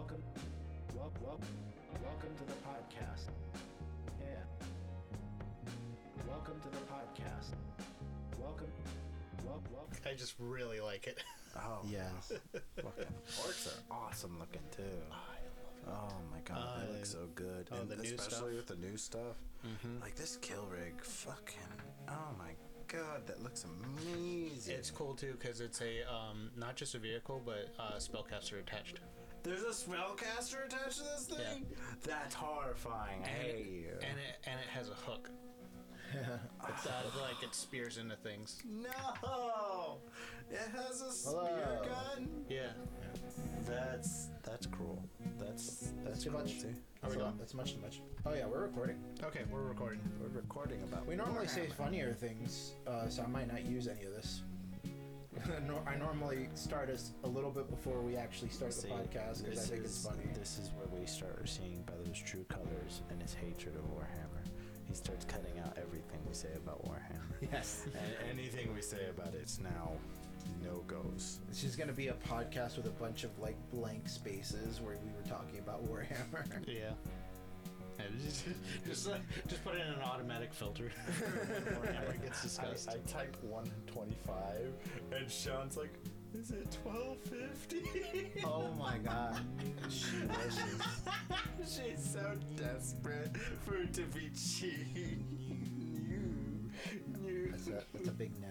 Welcome to the podcast. Yeah. Welcome to the podcast. Welcome. I just really like it. Oh, yes. Fucking orcs are awesome looking too. Oh my god, they look so good. Oh, and the new especially stuff? with the new stuff. Mm-hmm. Like this kill rig, fucking. Oh my god, that looks amazing. It's cool too because it's a not just a vehicle but spellcaster attached. There's a spellcaster attached to this thing. Yeah. That's horrifying. I hate you. And it has a hook. It's like it spears into things. No, it has a spear gun. Yeah. That's cruel. That's too much. Are we done? That's much too much. Oh yeah, we're recording. Okay, we're recording. We're recording about. We normally say Warhammer. funnier things, so I might not use any of this. I normally start us a little bit before we actually start the podcast because I think it's funny. This is where we start seeing Bella's true colors and his hatred of Warhammer. He starts cutting out everything we say about Warhammer. Yes. And anything we say about it's now no-goes. It's just going to be a podcast with a bunch of like blank spaces where we were talking about Warhammer. Yeah. Just put it in an automatic filter. Warhammer gets discussed. I type 125 and Sean's like, is it 1250? Oh my god. She wishes. She's so desperate for it to be cheap. That's a big no.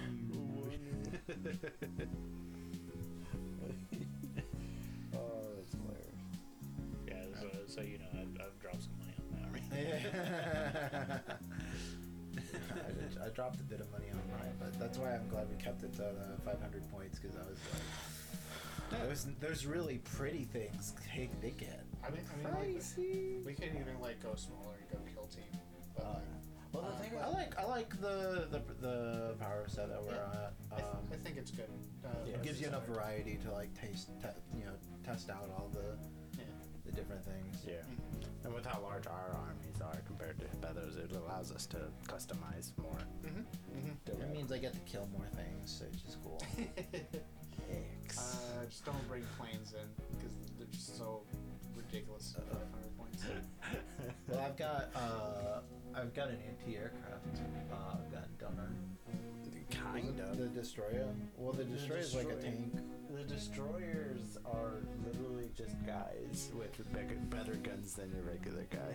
Oh, that's hilarious. Yeah, so you know, I've dropped some money on that already. I dropped a bit of money on mine, but that's why I'm glad we kept it to 500 points because I was like, those really pretty things. Hey, they get I mean, crazy. like, we can even like go smaller and go kill team. But Well, the thing I like the power set that we're at. I think it's good. It gives you enough variety to like test out all the different things. Yeah. And with how large our armies are compared to Feathers, it allows us to customize more. It means I get to kill more things, so it's just cool. Just don't bring planes in because they're just so ridiculous. 500 points. Well, I've got an anti-aircraft gun, don't I? Kind of. The destroyer. Well, the destroyer is like a tank. The destroyers are literally just guys with better guns than your regular guy.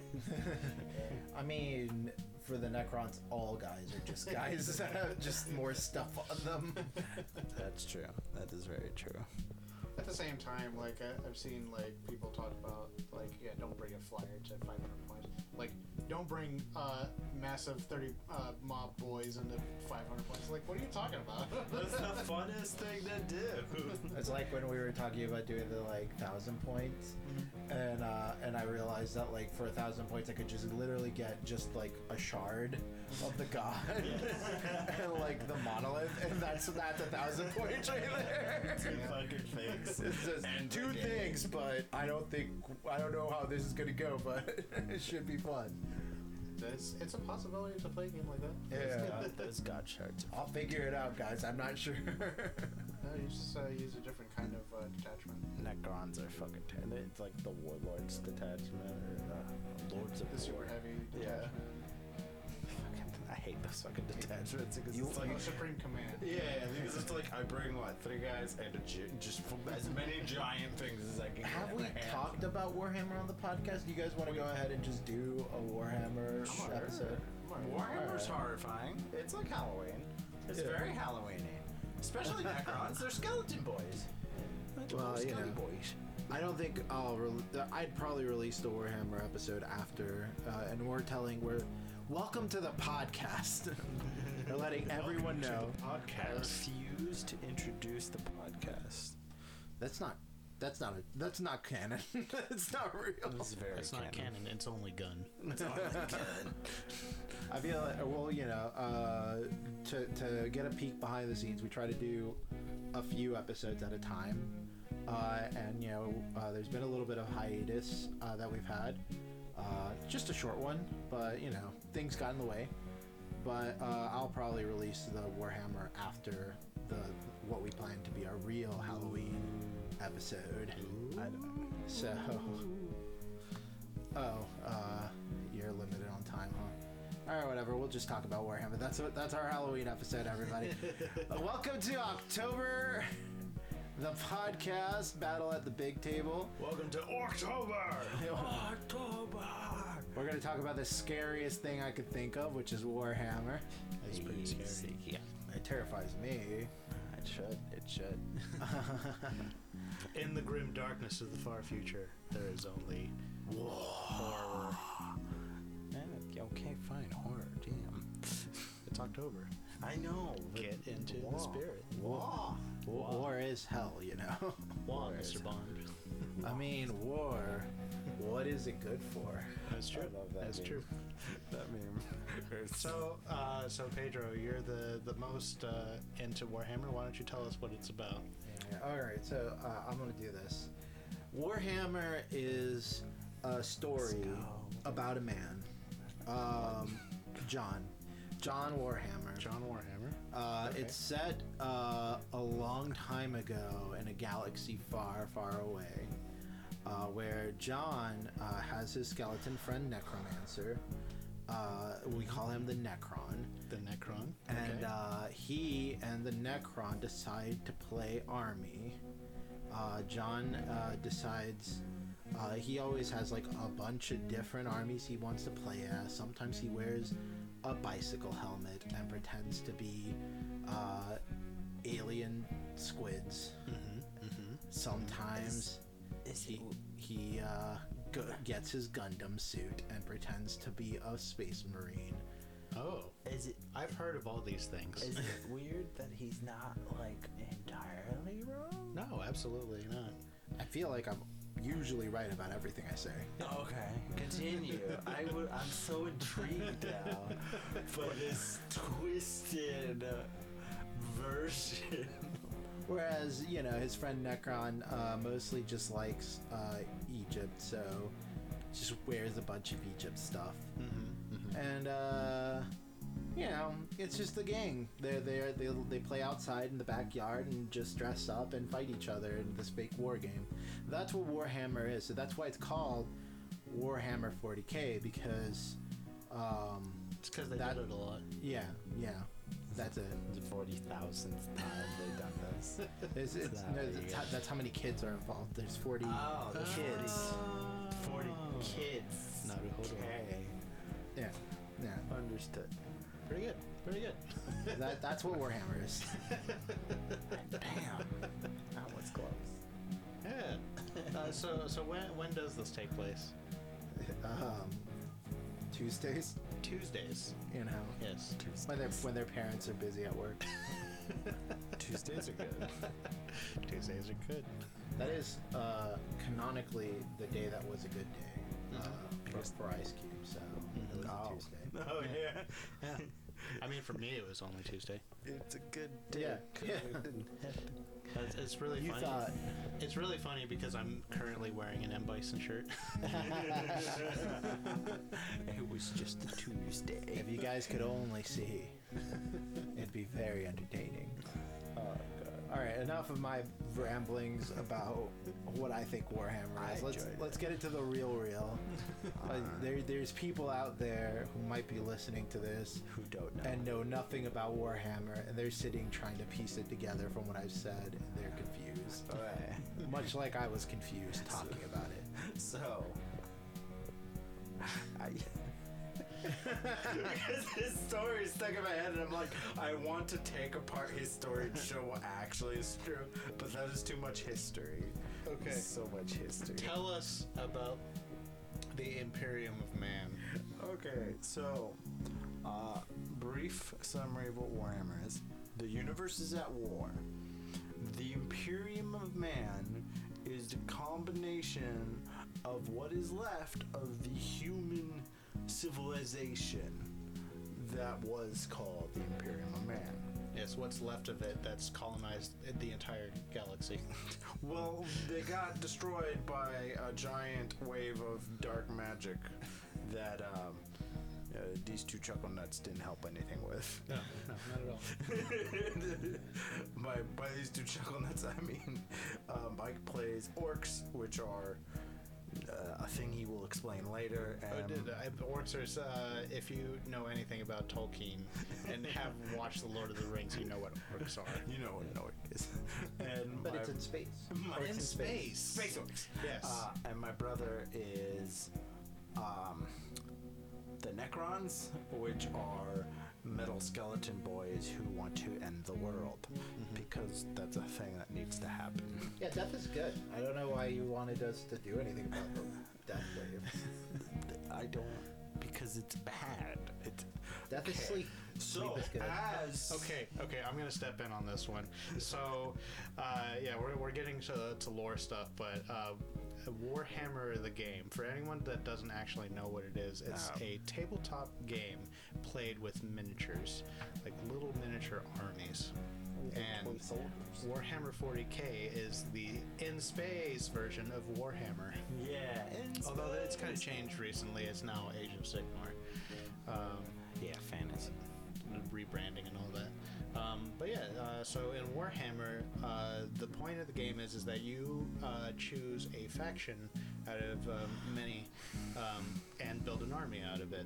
I mean, for the Necrons, all guys are just guys that have just more stuff on them. That's true. That is very true. At the same time, like I've seen like people talk about like don't bring a flyer to 500 points. Like don't bring massive 30 mob boys into 500 points. Like what are you talking about? That's the funnest thing to do. It's like when we were talking about doing the like 1,000 points, and I realized that like for 1,000 points I could just literally get just like a shard of the god and like the monolith, and that's 1,000 points right there. Two fucking things. It's just And two the things, but I don't know how this is gonna go, but it should be fun. It's a possibility to play a game like that. Yeah, Those god shards. I'll figure it out, guys. I'm not sure. You just use a different kind of detachment. Necrons are fucking terrible. It's like the Warlords detachment or Lords of The super War. heavy Yeah. detachment. I hate those fucking detachments because You- it's like Supreme Command. yeah, because it's like I bring what 3 guys and just as many giant things as I can. Have get in we my hand. talked about Warhammer on the podcast? Do you guys want to go ahead and just do a Warhammer episode? Warhammer's horrifying. It's like Halloween. It's very Halloween-y. Especially Necrons. They're skeleton boys. Well, you Skeleton know. boys. I don't think I'd probably release the Warhammer episode after, and we're welcome to the podcast. We're letting everyone know. I refuse to introduce the podcast. That's not canon. It's not real. It's very It's not canon. It's only gun. It's only good. I feel like, well, you know, to get a peek behind the scenes, we try to do a few episodes at a time, and you know, there's been a little bit of hiatus that we've had, just a short one, but you know, things got in the way. But I'll probably release the Warhammer after what we plan to be our real Halloween episode. I don't. So, you're limited on time, huh? All right, whatever. We'll just talk about Warhammer. That's our Halloween episode, everybody. Welcome to October, the podcast Battle at the Big Table. Welcome to October. We're gonna talk about the scariest thing I could think of, which is Warhammer. That's pretty scary. Yeah, it terrifies me. It should. In the grim darkness of the far future, there is only horror. Okay, fine. Horror. Damn. It's October. I know. Get into the spirit. War is hell, you know. Wow, Mr. Bond. I mean, war. What is it good for? That's true. I love that That's meme. true. That meme. So Pedro, you're the most into Warhammer. Why don't you tell us what it's about? Yeah, all right, so I'm gonna do this. Warhammer is a story about a man, John Warhammer. John Warhammer. Okay. It's set a long time ago in a galaxy far, far away, where John has his skeleton friend Necromancer. We call him the Necron. The Necron. And Okay. he and the Necron decide to play army. John decides he always has like a bunch of different armies he wants to play as. Sometimes he wears a bicycle helmet and pretends to be alien squids. Sometimes he gets his Gundam suit and pretends to be a space marine. Oh, Is it I've heard of all these things. is it weird that he's not like entirely wrong? No, absolutely not. I feel like I'm usually right about everything I say. Okay, continue. I'm so intrigued now by this twisted version. Whereas, you know, his friend Necron mostly just likes Egypt, so just wears a bunch of Egypt stuff. And, you know, it's just a gang. They play outside in the backyard and just dress up and fight each other in this fake war game. That's what Warhammer is. So that's why it's called Warhammer 40K, because It's because they That- did it a lot. yeah, that's it. The 40,000th time they've done this. That's how many kids are involved. There's 40 Oh, the kids. 40 kids. Naruhodo. Okay. Yeah. Understood. Pretty good. Pretty good. That's what Warhammer is. Damn. That was close. Yeah. So when does this take place? Tuesdays, Tuesdays. you know, Yes. when their parents are busy at work. Tuesdays are good. Tuesdays are good. That is canonically the day that was a good day for Ice Cube. So it was a Tuesday. Oh yeah. Yeah. I mean, for me, it was only Tuesday. It's a good day. Yeah. It's really You funny. thought. It's really funny because I'm currently wearing an M Bison shirt. It was just a Tuesday. If you guys could only see, it'd be very entertaining. Oh god. All right, enough of my ramblings about what I think Warhammer is. I enjoyed Let's get into the real. There's people out there who might be listening to this Who don't know? and know nothing about Warhammer, and they're sitting trying to piece it together from what I've said, and they're confused. Okay. Much like I was confused talking about it. So, because his story is stuck in my head, and I'm like, I want to take apart his story and show what actually is true, but that is too much history. Okay. So much history. Tell us about the Imperium of Man. Okay, so, brief summary of what Warhammer is. The universe is at war. The Imperium of Man is the combination of what is left of the human civilization that was called the Imperium of Man. Yes, what's left of it that's colonized the entire galaxy. Well, they got destroyed by a giant wave of dark magic that these two chuckle nuts didn't help anything with. No, not at all. By these two chuckle nuts, I mean Mike plays orcs, which are a thing he will explain later. Orcs are, if you know anything about Tolkien and have watched The Lord of the Rings, you know what orcs are. You know what an orc is. And But it's in space. Orcs in space. Space orcs. Yes. And my brother is the Necrons, which are metal skeleton boys who want to end the world, because that's a thing that needs to happen. Yeah, death is good. I don't know why you wanted us to do anything about the death wave. I don't, because it's bad. It's Death is sleep. so Sleep is good. as Okay, I'm gonna step in on this one. So, yeah, we're getting to lore stuff, but Warhammer the game, for anyone that doesn't actually know what it is, it's a tabletop game played with miniatures, like little miniature armies. And Warhammer 40k is the in-space version of Warhammer. yeah, Although it's kind of changed recently, it's now Age of Sigmar. yeah, fantasy. Rebranding and all that. But yeah, so in Warhammer, the point of the game is that you choose a faction out of many and build an army out of it,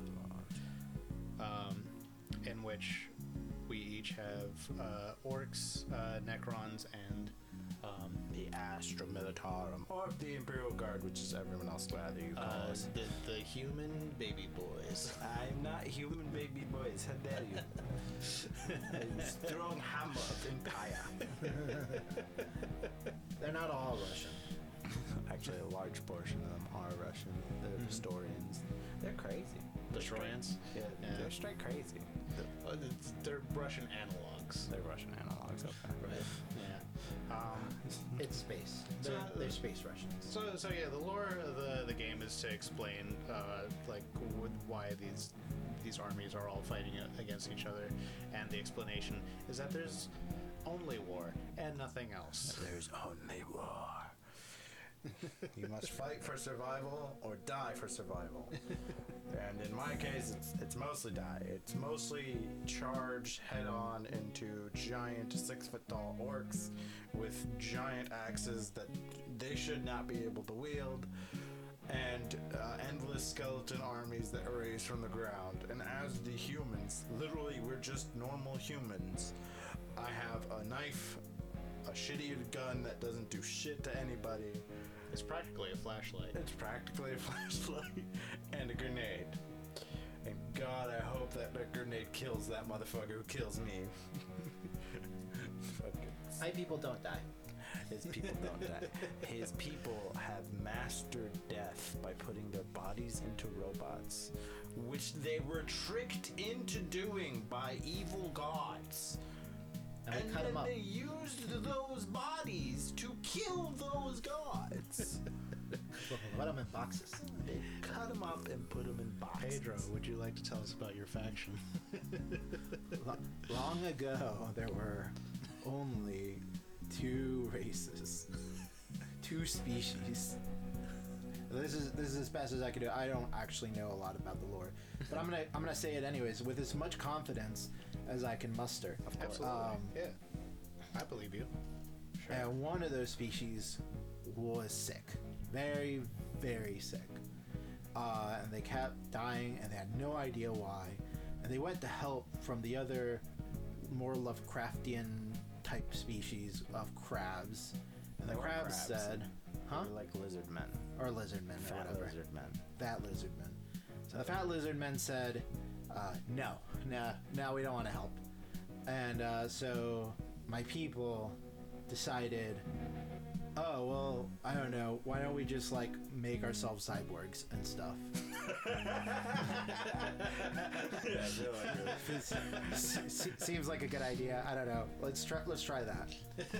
in which we each have orcs, necrons, and The Astra Militarum, or the Imperial Guard, which is everyone else rather you call us. the human baby boys. I'm not human baby boys, how dare you? I'm strong hammer of empire. They're not all Russian. Actually, a large portion of them are Russian. They're historians. They're crazy. The Troyans. Yeah, Yeah. they're straight crazy. They're Russian analogs. They're Russian analogs, okay. Right. Yeah. It's space. They're space Russians. So yeah, the lore of the game is to explain like why these armies are all fighting against each other, and the explanation is that there's only war and nothing else. There's only war. You must fight for survival or die for survival. And in my case, it's mostly die. It's mostly charge head on into giant 6-foot-tall orcs with giant axes that they should not be able to wield, and endless skeleton armies that raise from the ground. And as the humans, literally we're just normal humans. I have a knife, a shitty gun that doesn't do shit to anybody. It's practically a flashlight. It's practically a flashlight and a grenade. And God, I hope that the grenade kills that motherfucker who kills me. My people don't die. His people don't die. His people have mastered death by putting their bodies into robots, which they were tricked into doing by evil gods. And they cut then them up. they used those bodies to kill those gods. Put them in boxes. They cut them up and put them in boxes. Pedro, would you like to tell us about your faction? Long ago, there were only 2 races, 2 species. This is as best as I can do. I don't actually know a lot about the lore, but I'm gonna say it anyways with as much confidence as I can muster. Absolutely. Yeah. I believe you. Sure. And one of those species was sick, very, very sick, and they kept dying, and they had no idea why. And they went to help from the other, more Lovecraftian type species of crabs, and the crabs said, "Huh?" They're like lizard men. Or lizard men, or Fat whatever. lizard men. Fat lizard men. So the fat lizard men said, no, we don't want to help. And so my people decided, oh, well, I don't know, why don't we just, like, make ourselves cyborgs and stuff? Seems like a good idea. I don't know. Let's try that.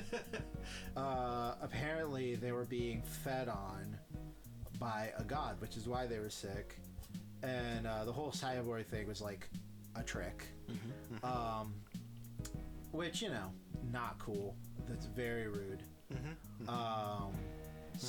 Apparently, they were being fed on by a god, which is why they were sick. And the whole cyborg thing was like a trick. Which, you know, not cool. That's very rude.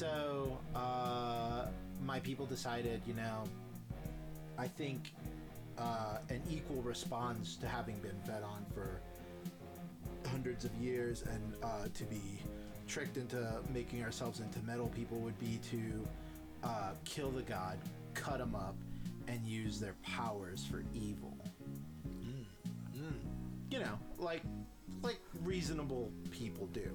So my people decided, you know, I think an equal response to having been fed on for hundreds of years, and to be tricked into making ourselves into metal people would be to kill the god, cut him up, and use their powers for evil. You know, like reasonable people do.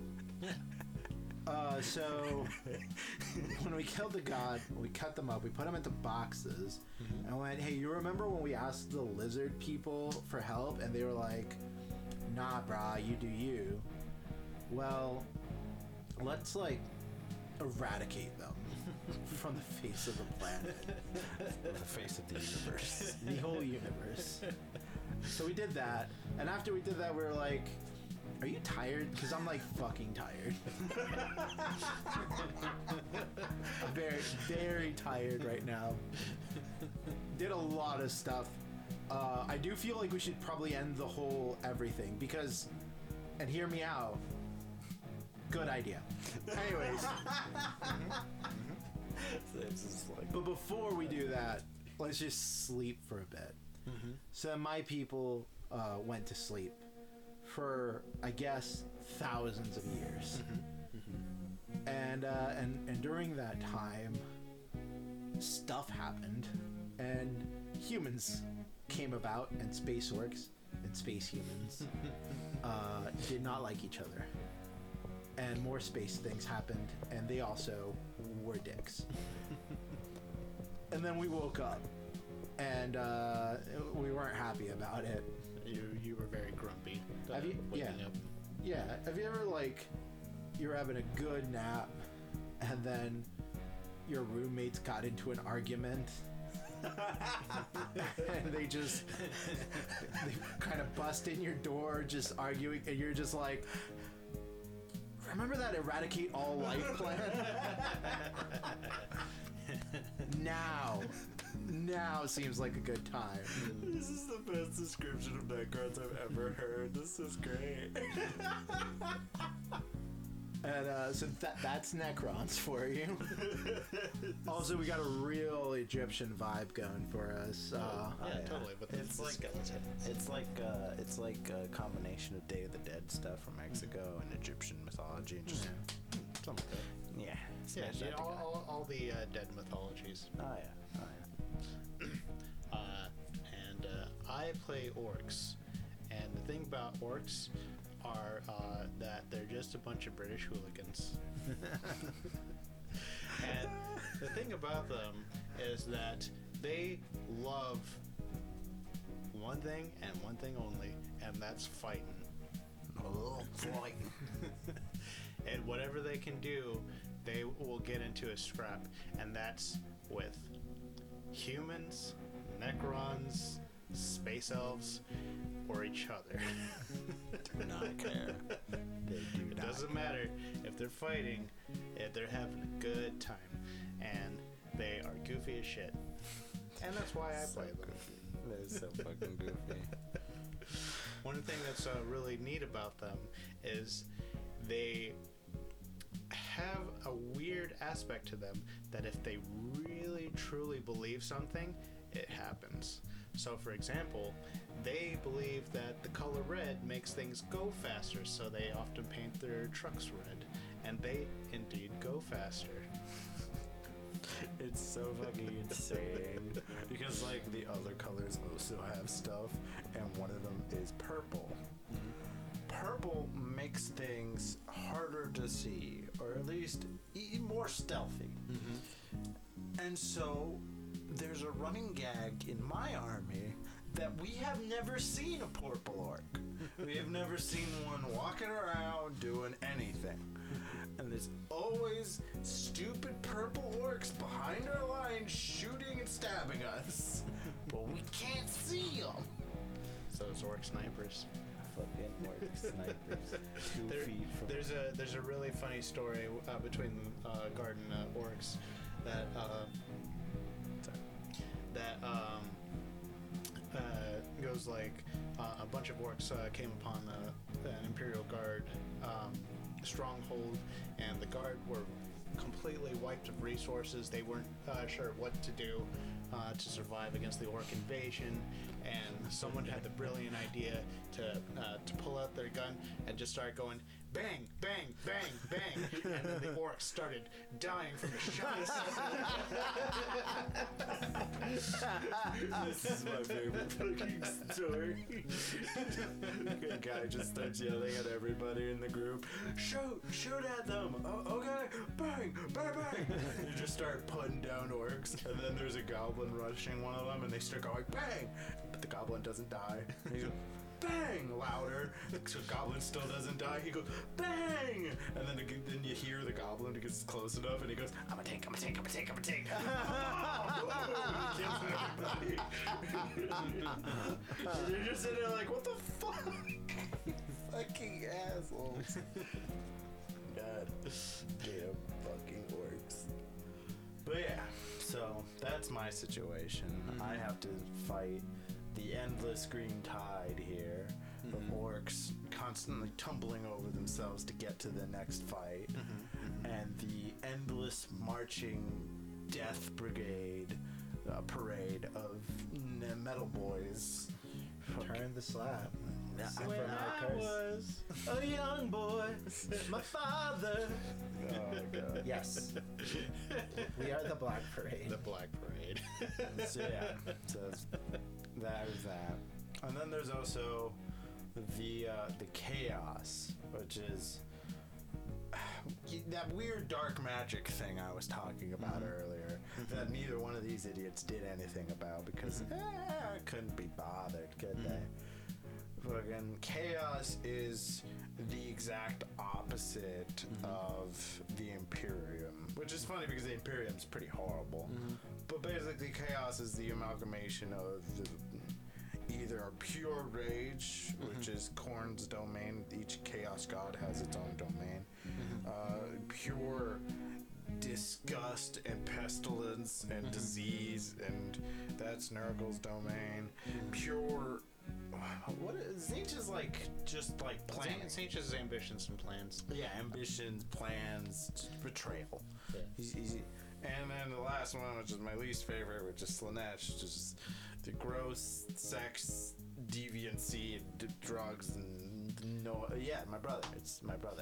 So when we killed the god, we cut them up, we put them into boxes, and I went, hey, you remember when we asked the lizard people for help, and they were like, nah, brah, you do you. Well, let's like eradicate them from the face of the planet. The face of the universe. The whole universe. So we did that, and after we did that, we were like, are you tired? Because I'm like fucking tired. I'm very, very tired right now. Did a lot of stuff. I do feel like we should probably end the whole everything because, and hear me out, good idea. Anyways. It's just like, But before we do that, let's just sleep for a bit. So my people went to sleep for, I guess, thousands of years. And during that time, stuff happened, and humans came about, and space orcs and space humans did not like each other. And more space things happened, and they also were dicks. And then we woke up, and we weren't happy about it. You were very grumpy. Have you? Yeah. Waking up. Yeah. Have you ever, like, you're having a good nap, and then your roommates got into an argument, and they kind of bust in your door, just arguing, and you're just like, remember that eradicate all life plan? Now seems like a good time. this is the best description of Necrons I've ever heard. This is great. And so that's Necrons for you. Also, we got a real Egyptian vibe going for us. Yeah, totally. But It's the like- skeleton. It's like a combination of Day of the Dead stuff from Mexico and Egyptian mythology, and just Something like that. yeah, Yeah, smash that together. all the dead mythologies. Oh yeah. And I play orcs, and the thing about orcs are that they're just a bunch of British hooligans. And the thing about them is that they love one thing and one thing only, and that's fighting. Oh, fighting. And whatever they can do, they will get into a scrap, and that's with humans, Necrons, space elves, or each other. Do not care. They do It not. doesn't matter if they're fighting, if they're having a good time, and they are goofy as shit. And that's why I play them. That is so fucking goofy. One thing that's really neat about them is they have a weird aspect to them that if they really truly believe something, it happens. So for example, they believe that the color red makes things go faster, so they often paint their trucks red, and they indeed go faster. It's so fucking insane because like the other colors also have stuff, and one of them is purple. Purple makes things harder to see, or at least more stealthy. And so there's a running gag in my army that we have never seen a purple orc. We have never seen one walking around doing anything. And there's always stupid purple orcs behind our lines shooting and stabbing us. But we can't see them. So it's orc snipers. Fucking orc snipers. 2 There- feet from There's a really funny story between garden orcs that goes like a bunch of orcs came upon an Imperial Guard stronghold, and the guard were completely wiped of resources. They weren't sure what to do to survive against the orc invasion, and someone had the brilliant idea to pull out their gun and just start going bang, bang, bang, bang, and then the orcs started dying from the shots. This is my favorite fucking story. The guy just starts yelling at everybody in the group, shoot at them, okay, bang, bang, bang. You just start putting down orcs, and then there's a goblin rushing one of them, and they start going bang, but the goblin doesn't die. And he goes, bang, louder. The goblin still doesn't die. He goes, bang! And then you hear the goblin because it's close enough, and he goes, I'm a tank. And you're just sitting there like, what the fuck? Fucking assholes. God damn fucking orcs. But yeah, so that's my situation. I have to fight the endless green tide here of orcs constantly tumbling over themselves to get to the next fight, and the endless marching death brigade parade of metal boys. Turn the slap. When I was a young boy, my father. Oh god. Yes. We are the Black Parade. The Black Parade. So yeah, so there's that. And then there's also the chaos, which is that weird dark magic thing I was talking about earlier, that neither one of these idiots did anything about because couldn't be bothered, could they? Fucking chaos is the exact opposite of the Imperium, which is funny because the Imperium's pretty horrible. But basically, chaos is the amalgamation of either a pure rage, which is Khorne's domain. Each chaos god has its own domain. Pure disgust and pestilence and disease, and that's Nurgle's domain. Pure. What is Tzeentch is like? Just like planning. Tzeentch is ambitions and plans. Yeah, ambitions, plans, betrayal. Yeah. And then the last one, which is my least favorite, which is Slaanesh, which is the gross sex, deviancy, drugs, and my brother. It's my brother.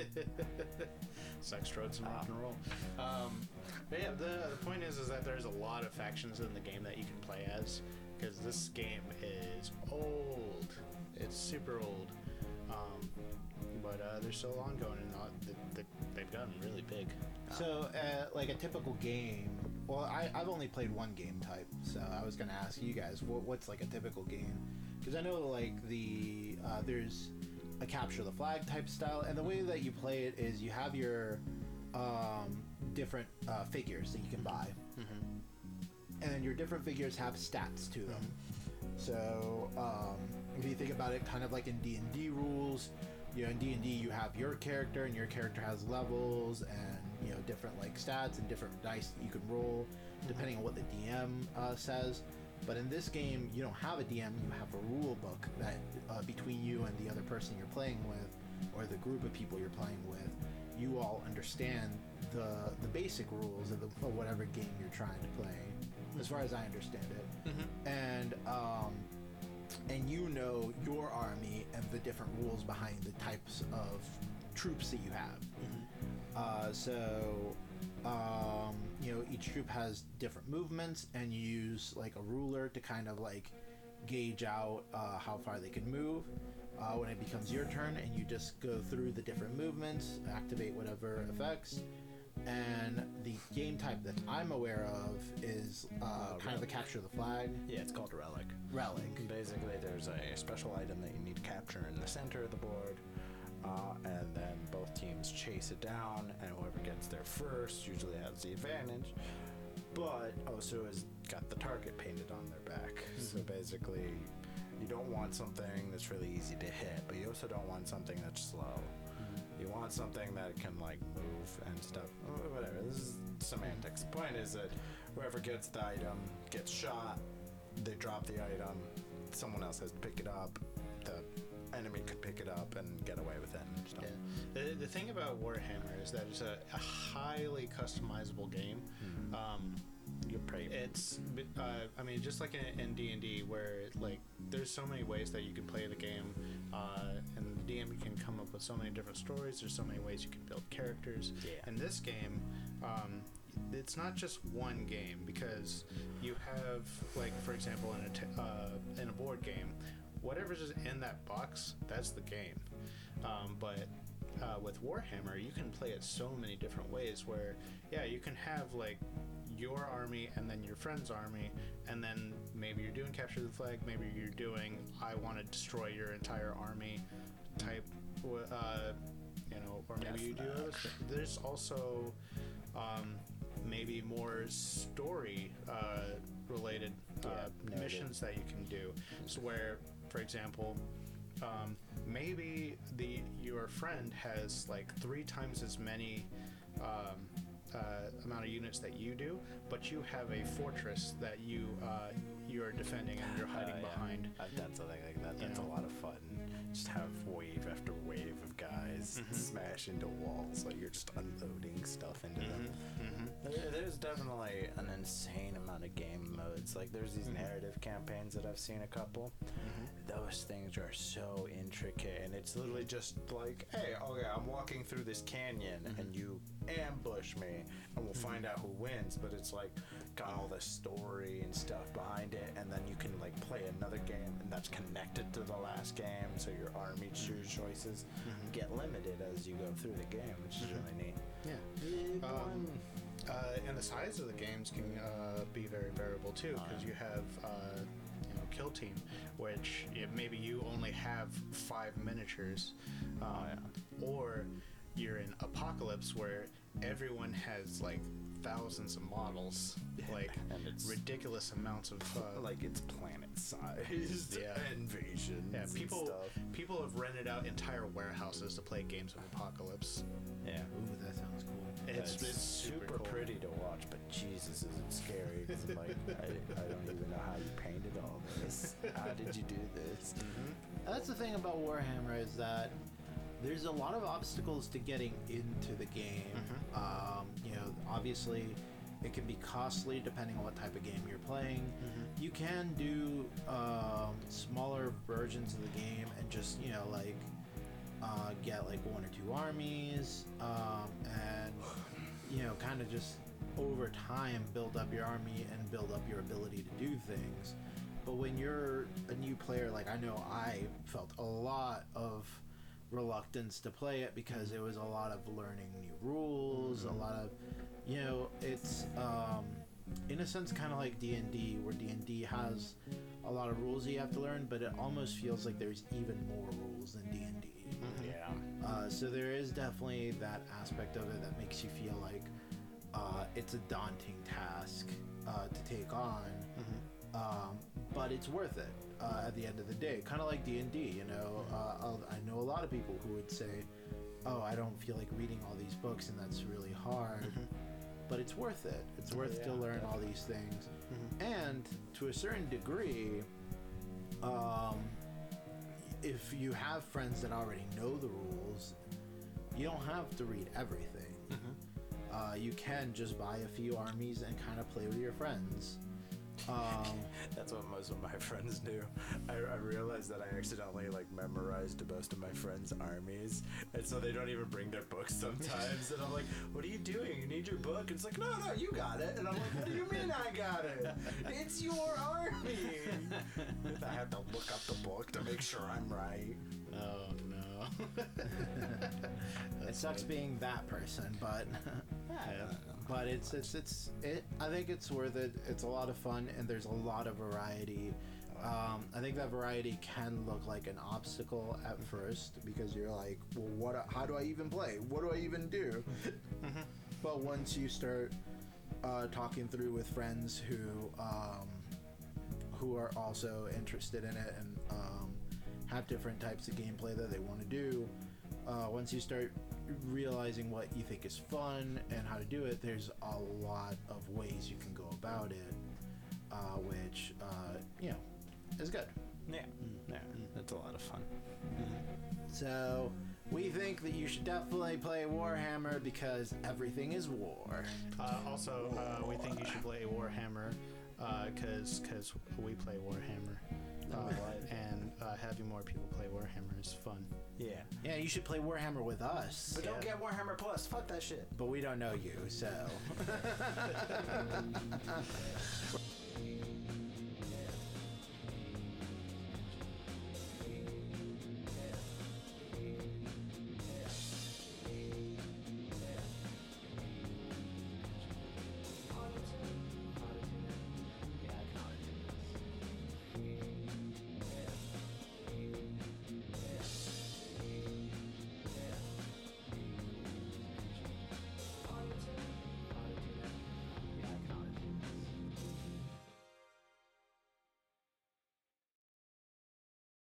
Sex, drugs, and rock and roll. But yeah, the point is that there's a lot of factions in the game that you can play as, because this game is old. It's super old. But they're still ongoing, and they've gotten really big. So, like a typical game. Well, I've only played one game type, so I was gonna ask you guys, what's like a typical game? Because I know like there's a capture the flag type style, and the way that you play it is you have your different figures that you can buy, and then your different figures have stats to them. So if you think about it, kind of like in D&D rules, in D&D you have your character, and your character has levels and different like stats and different dice that you can roll depending on what the DM says. But in this game, you don't have a DM, you have a rule book that between you and the other person you're playing with, or the group of people you're playing with, you all understand the basic rules of whatever game you're trying to play, as far as I understand it. And you know your army and the different rules behind the types of troops that you have. Each troop has different movements, and you use like a ruler to kind of like gauge out how far they can move when it becomes your turn, and you just go through the different movements, activate whatever effects. And the game type that I'm aware of is kind of the capture the flag. Yeah, it's called Relic. Basically, there's a special item that you need to capture in the center of the board, and then both teams chase it down, and whoever gets there first usually has the advantage, but also has got the target painted on their back. So basically, you don't want something that's really easy to hit, but you also don't want something that's slow. You want something that can like move and stuff. Whatever. This is semantics. The point is that whoever gets the item gets shot. They drop the item. Someone else has to pick it up. The enemy could pick it up and get away with it and stuff. Yeah. The thing about Warhammer is that it's a highly customizable game. You're pretty. It's, I mean, just like in D&D, where like there's so many ways that you can play the game, and the DM can come up with so many different stories. There's so many ways you can build characters. Yeah. In this game, it's not just one game, because you have, like, for example, in a board game, whatever's in that box, that's the game. But with Warhammer, you can play it so many different ways, where you can have like your army and then your friend's army, and then maybe you're doing capture the flag, maybe you're doing I want to destroy your entire army type, or maybe you do other stuff. There's also maybe more story related missions that you can do. So where, for example, maybe your friend has like 3 times as many amount of units that you do, but you have a fortress that you're defending and you're hiding behind. I've done something like that. That's a lot of fun. Just have wave after wave of guys smash into walls, like you're just unloading stuff into them. There's definitely an insane amount of game modes. Like there's these narrative campaigns that I've seen a couple. Those things are so intricate, and it's literally just like, hey, okay, I'm walking through this canyon and you ambush me and we'll find out who wins. But it's like got all this story and stuff behind it, and then you can like play another game and that's connected to the last game, so your army choices get limited as you go through the game, which is really neat. And the size of the games can be very variable too, because you have Kill Team, which maybe you only have 5 miniatures, or you're in Apocalypse where everyone has like thousands of models, like, and it's ridiculous amounts of like it's planet sized invasions. Yeah, and people stuff. have rented out entire warehouses to play games of Apocalypse. Yeah. Ooh, that sounds cool. It's super cool. pretty to watch, but Jesus, is it scary? 'Cause I'm like, I don't even know how you painted all this. How did you do this? That's the thing about Warhammer, is that there's a lot of obstacles to getting into the game. Obviously it can be costly depending on what type of game you're playing. You can do smaller versions of the game and just get like 1 or 2 armies, and kind of just over time build up your army and build up your ability to do things. But when you're a new player, like I know I felt a lot of reluctance to play it, because it was a lot of learning new rules, a lot of it's in a sense kind of like D&D, where D&D has a lot of rules you have to learn, but it almost feels like there's even more rules than D&D. So there is definitely that aspect of it that makes you feel like it's a daunting task to take on, but it's worth it at the end of the day. Kind of like D&D, I know a lot of people who would say, oh, I don't feel like reading all these books and that's really hard, but it's worth it. It's worth to learn all these things. And to a certain degree, if you have friends that already know the rules, you don't have to read everything. You can just buy a few armies and kind of play with your friends. That's what most of my friends do. I realized that I accidentally memorized most of my friends' armies, and so they don't even bring their books sometimes. And I'm like, "What are you doing? You need your book?" And it's like, "No, you got it." And I'm like, "What do you mean I got it? It's your army." I have to look up the book to make sure I'm right. Oh no. It sucks being that person, but but it's I think it's worth it. It's a lot of fun, and there's a lot of variety. I think that variety can look like an obstacle at first, because you're like, well, how do I even play? What do I even do? But once you start talking through with friends who are also interested in it and have different types of gameplay that they want to do, once you start realizing what you think is fun and how to do it, there's a lot of ways you can go about it, which is good. Yeah, it's a lot of fun. So we think that you should definitely play Warhammer because everything is war. Also, we think you should play Warhammer because we play Warhammer. And having more people play Warhammer is fun. Yeah. Yeah, you should play Warhammer with us. But don't get Warhammer Plus. Fuck that shit. But we don't know you, so.